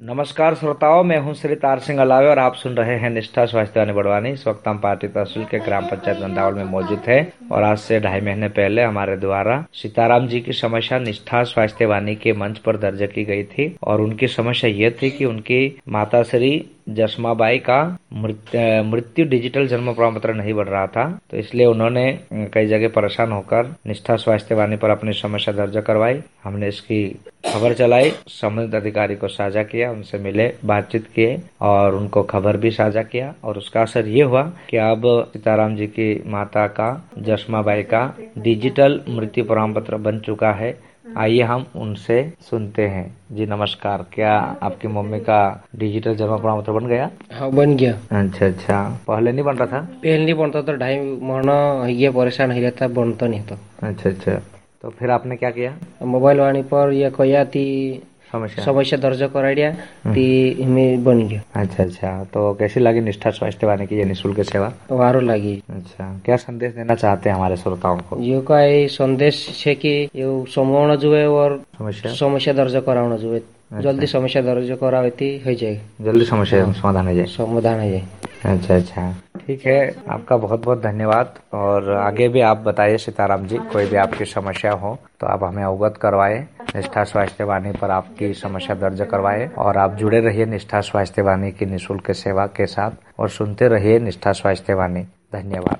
नमस्कार श्रोताओं, मैं हूं श्री तार सिंह अलावे और आप सुन रहे हैं निष्ठा स्वास्थ्य वाणी बड़वानी। इस वक्त हम पार्टी तहसील के ग्राम पंचायत गंदावल में मौजूद है और आज से 2.5 महीने पहले हमारे द्वारा सीताराम जी की समस्या निष्ठा स्वास्थ्य वाणी के मंच पर दर्ज की गई थी और उनकी समस्या यह थी कि उनकी माता श्री जसमाबाई का मृत्यु डिजिटल जन्म प्रमाण पत्र नहीं बढ़ रहा था, तो इसलिए उन्होंने कई जगह परेशान होकर निष्ठा स्वास्थ्य वाणी पर अपनी समस्या दर्ज करवाई। हमने इसकी खबर चलाई, संबंधित अधिकारी को साझा किया, उनसे मिले, बातचीत किए और उनको खबर भी साझा किया और उसका असर ये हुआ कि अब सीताराम जी की माता का जसमाबाई का डिजिटल मृत्यु प्रमाण पत्र बन चुका है। आइए हम उनसे सुनते हैं। जी नमस्कार, क्या आपकी मम्मी का डिजिटल जन्म प्रमाण पत्र बन गया? हाँ, बन गया। अच्छा, पहले नहीं बन रहा था? पहले नहीं बनता था, 2.5 महीना ये परेशान हो रहता, बनता नहीं था। अच्छा, तो फिर आपने क्या किया? मोबाइल वाणी पर ये कोया थी समस्या दर्ज करा दिया ती में बन गया। अच्छा, तो कैसी लगी निष्ठा स्वास्थ्य वाणी की ये निःशुल्क सेवा? वारो लगी। अच्छा, क्या संदेश देना चाहते हैं हमारे श्रोताओं को? यो का ये संदेश है कि यो समझना जुए और समस्या दर्ज कराना जुए। जल्दी समस्या दर्ज करावे हो जाए, जल्दी समस्या समाधान हो जाए। समाधान हो जाए। अच्छा, ठीक है, आपका बहुत बहुत धन्यवाद। और आगे भी आप बताइए सीताराम जी, कोई भी आपकी समस्या हो तो आप हमें अवगत करवाए, निष्ठा स्वास्थ्य वाणी पर आपकी समस्या दर्ज करवाए और आप जुड़े रहिए निष्ठा स्वास्थ्य वाणी की निःशुल्क सेवा के साथ और सुनते रहिए निष्ठा स्वास्थ्य वाणी। धन्यवाद।